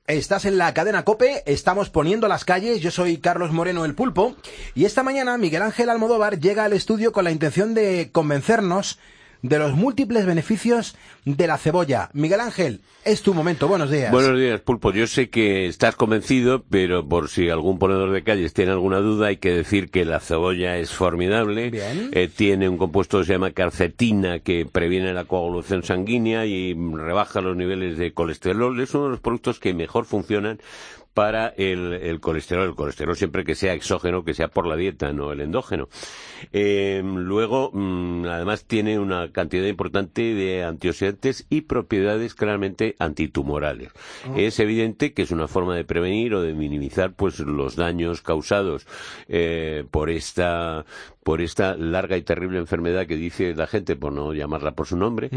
Estás en la cadena COPE, estamos poniendo las calles, yo soy Carlos Moreno el Pulpo, y esta mañana Miguel Ángel Almodóvar llega al estudio con la intención de convencernos de los múltiples beneficios de la cebolla. Miguel Ángel, es tu momento, buenos días. Buenos días, Pulpo. Yo sé que estás convencido, pero por si algún ponedor de calles tiene alguna duda, hay que decir que la cebolla es formidable. Bien. Tiene un compuesto que se llama quercetina, que previene la coagulación sanguínea y rebaja los niveles de colesterol. Es uno de los productos que mejor funcionan para el colesterol. El colesterol siempre que sea exógeno, que sea por la dieta, no el endógeno. Luego, además tiene una cantidad importante de antioxidantes y propiedades claramente antitumorales. Es evidente que es una forma de prevenir o de minimizar pues los daños causados por esta larga y terrible enfermedad que dice la gente, por no llamarla por su nombre.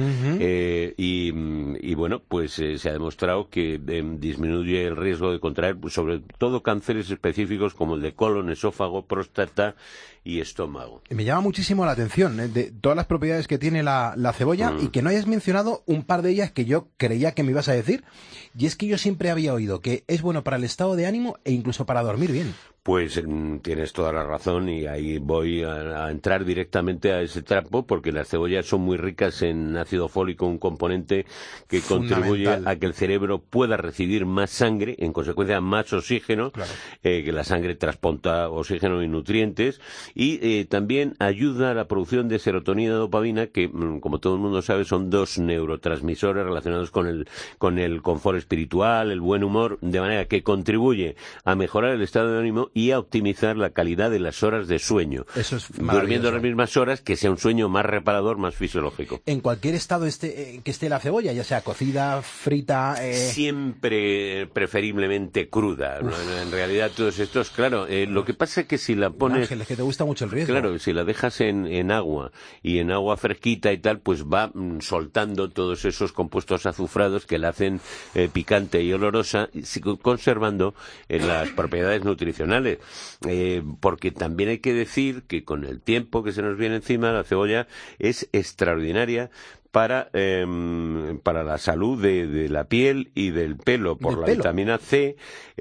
Y bueno, pues se ha demostrado que disminuye el riesgo de contraer pues, sobre todo cánceres específicos como el de colon, esófago, próstata y estómago. Me llama muchísimo la atención de todas las propiedades que tiene la cebolla y que no hayas mencionado un par de ellas que yo creía que me ibas a decir, y es que yo siempre había oído que es bueno para el estado de ánimo e incluso para dormir bien. Pues tienes toda la razón y ahí voy a entrar directamente a ese trapo porque las cebollas son muy ricas en ácido fólico, un componente que contribuye a que el cerebro pueda recibir más sangre, en consecuencia más oxígeno, claro. Que la sangre transporta oxígeno y nutrientes y también ayuda a la producción de serotonina y dopamina que, como todo el mundo sabe, son dos neurotransmisores relacionados con el confort espiritual, el buen humor, de manera que contribuye a mejorar el estado de ánimo y a optimizar la calidad de las horas de sueño. Eso es durmiendo las mismas horas, que sea un sueño más reparador, más fisiológico. En cualquier estado que esté la cebolla, ya sea cocida, frita... Siempre preferiblemente cruda. En realidad todos estos, claro, lo que pasa es que si la pones... Ángel, es que te gusta mucho el riesgo. Claro, si la dejas en agua y en agua fresquita y tal, pues va soltando todos esos compuestos azufrados que la hacen picante y olorosa, conservando las propiedades nutricionales. Porque también hay que decir que con el tiempo que se nos viene encima, la cebolla es extraordinaria para la salud de la piel y del pelo, por la vitamina C,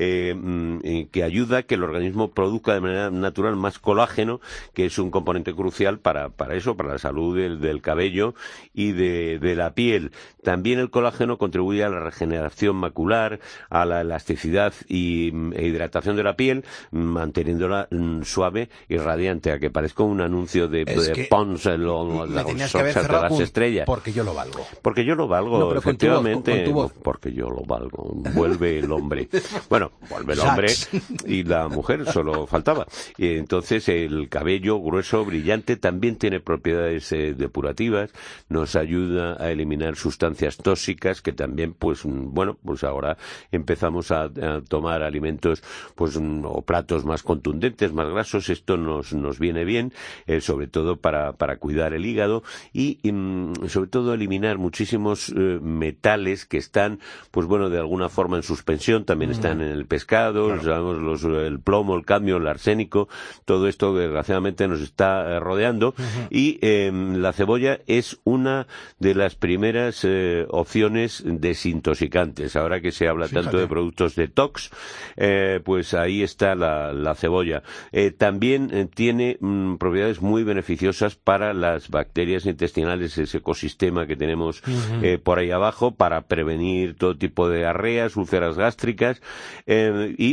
que ayuda a que el organismo produzca de manera natural más colágeno, que es un componente crucial para eso, para la salud del cabello y de la piel. También el colágeno contribuye a la regeneración macular, a la elasticidad e hidratación de la piel, manteniéndola suave y radiante, a que parezca un anuncio de Pons, de las estrellas. Porque yo lo valgo. Porque yo lo valgo, no, efectivamente. Con tu voz. Porque yo lo valgo. Vuelve el hombre. Bueno, vuelve el hombre y la mujer, solo faltaba. Y entonces el cabello grueso, brillante, también tiene propiedades depurativas, nos ayuda a eliminar sustancias tóxicas que también, pues, bueno, pues ahora empezamos a tomar alimentos, pues, o platos más contundentes, más grasos. Esto nos viene bien, sobre todo para cuidar el hígado y sobre todo eliminar muchísimos metales que están, pues bueno, de alguna forma en suspensión, también están en el pescado, claro. Sabemos el plomo, el cadmio, el arsénico, todo esto desgraciadamente nos está rodeando y la cebolla es una de las primeras opciones desintoxicantes. Ahora que se habla tanto de productos detox, pues ahí está la cebolla. También tiene propiedades muy beneficiosas para las bacterias intestinales, ese ecosistema que tenemos por ahí abajo, para prevenir todo tipo de diarreas, úlceras gástricas y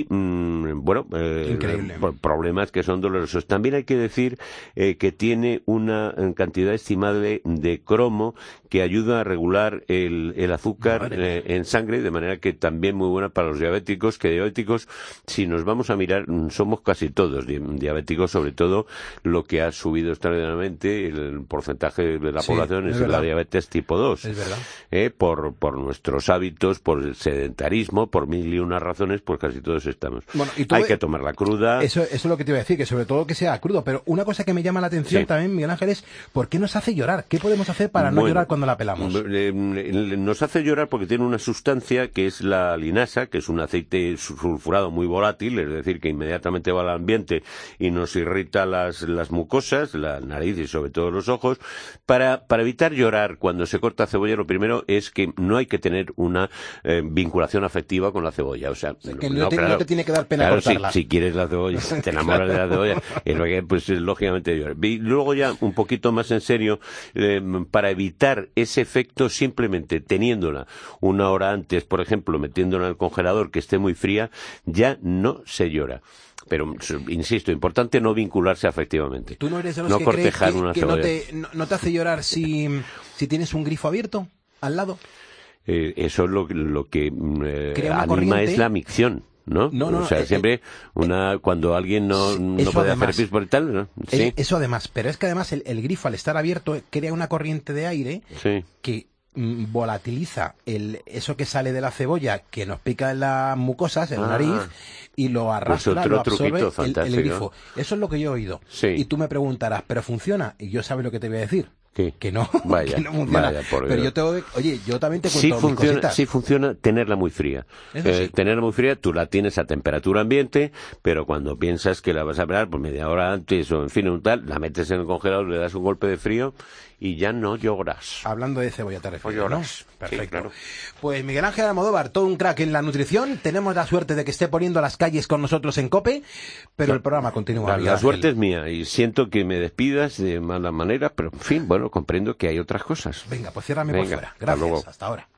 problemas que son dolorosos. También hay que decir que tiene una cantidad estimable de cromo que ayuda a regular el azúcar en sangre, de manera que también muy buena para los diabéticos, que diabéticos, si nos vamos a mirar, somos casi todos diabéticos, sobre todo lo que ha subido extraordinariamente el porcentaje de la población es la diabetes tipo 2. Es verdad. Por nuestros hábitos, por el sedentarismo, por mil y unas razones, pues casi todos estamos. Bueno, hay que tomarla cruda. Eso es lo que te iba a decir, que sobre todo que sea crudo, pero una cosa que me llama la atención también, Miguel Ángel, es ¿por qué nos hace llorar? ¿Qué podemos hacer para no llorar cuando la pelamos? Nos hace llorar porque tiene una sustancia que es la linasa, que es un aceite sulfurado muy volátil, es decir, que inmediatamente va al ambiente y nos irrita las mucosas, la nariz y sobre todo los ojos. Para evitar llorar, cortar, cuando se corta cebolla, lo primero es que no hay que tener una vinculación afectiva con la cebolla. O sea, que no te tiene que dar pena claro, cortarla. Si quieres la cebolla, te enamoras de la cebolla, pues lógicamente llorar. Y luego ya un poquito más en serio, para evitar ese efecto, simplemente teniéndola una hora antes, por ejemplo, metiéndola en el congelador que esté muy fría, ya no se llora. Pero, insisto, importante no vincularse afectivamente. ¿Tú no eres de los no que cortejar crees una que cebolla. no te hace llorar si tienes un grifo abierto al lado? Eso es lo que anima corriente. es la micción. ¿No? No, o sea, siempre cuando alguien no puede hacer pis por y tal, ¿no? Sí. Eso además, pero es que además el grifo al estar abierto crea una corriente de aire que volatiliza eso que sale de la cebolla que nos pica en las mucosas, en la nariz, y lo arrastra, pues lo absorbe el grifo. Eso es lo que yo he oído. Sí. Y tú me preguntarás, ¿pero funciona? Y yo sabes lo que te voy a decir. ¿Qué? Que no, vaya, que no funciona. Pero yo yo también te cuento mis cositas. Sí funciona tenerla muy fría. Sí. Tenerla muy fría, tú la tienes a temperatura ambiente, pero cuando piensas que la vas a preparar por media hora antes o en fin, la metes en el congelador, le das un golpe de frío y ya no lloras. Hablando de cebolla te refieres, ¿no? Perfecto. Sí, claro. Pues Miguel Ángel Almodóvar, todo un crack en la nutrición. Tenemos la suerte de que esté poniendo las calles con nosotros en COPE, pero el programa continúa. La suerte es mía y siento que me despidas de mala manera, pero en fin, bueno, comprendo que hay otras cosas. Venga, pues ciérrame por fuera. Gracias, hasta ahora.